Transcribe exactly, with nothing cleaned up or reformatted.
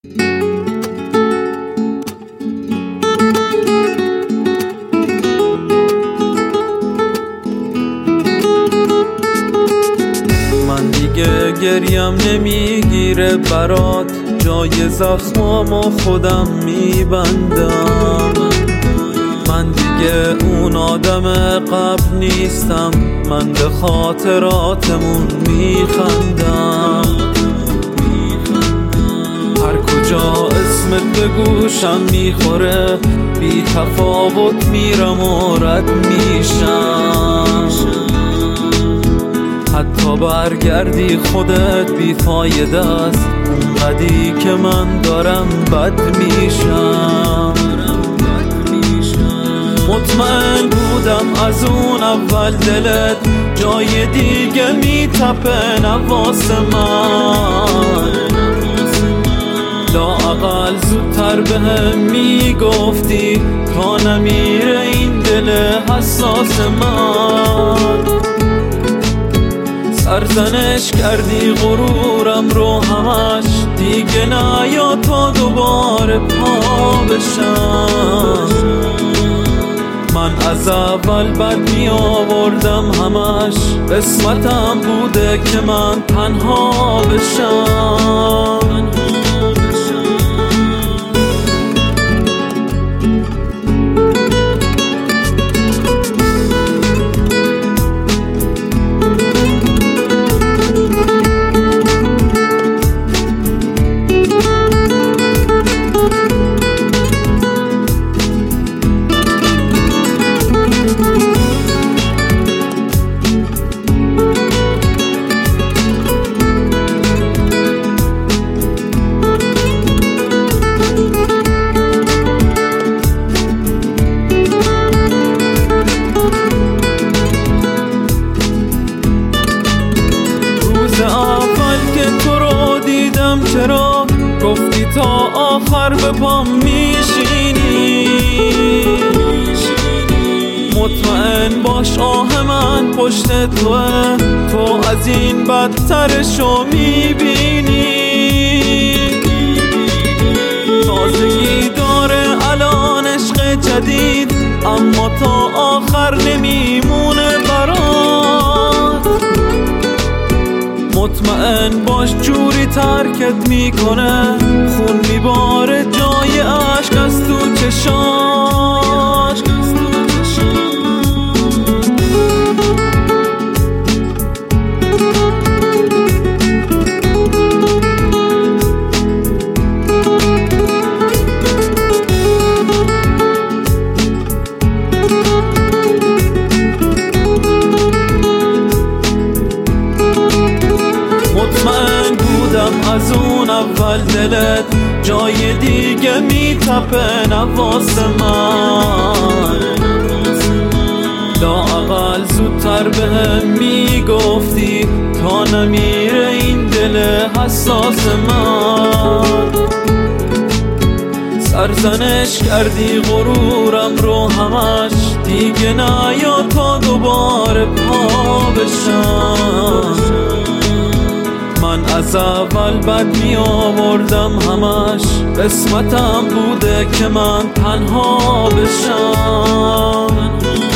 من دیگه گریم نمیگیره برات، جای زخمامو خودم میبندم. من دیگه اون آدم قبل نیستم، من به خاطراتمون میخندم. هر کجا اسمت به گوشم میخوره، بی تفاوت میرم و رد میشم. حتی برگردی خودت بی فایده است، اونقدی که من دارم بد میشم. مطمئن بودم از اون اول دلت جای دیگه میتپه نواس من. لااقل زودتر بهم میگفتی تا نمیره این دل حساس من. سرزنش کردی غرورم رو همش، دیگه نیا تا دوباره پا بشم. من از اول بد می آوردم همش، قسمتم بوده که من تنها بشم. چرا گفتی تا آخر به پام میشینی؟ مطمئن باش آه من پشت توه، تو از این بدترشو میبینی. تازگی داره الان عشق جدید، اما تا آخر نمیمونه برات. مطمئن باش جوری ترکت میکنه، خون میباره جای عشق از تو چشاش. مطمئن بودم از اون اول دلت جای دیگه میتپه نواس من. لااقل زودتر بهم میگفتی تا نمیره این دل حساس من. سرزنش کردی غرورم رو همش، دیگه نیا تا دوباره پا بشم. من از اول بد می آوردم همش، قسمتم بوده که من تنها بشم.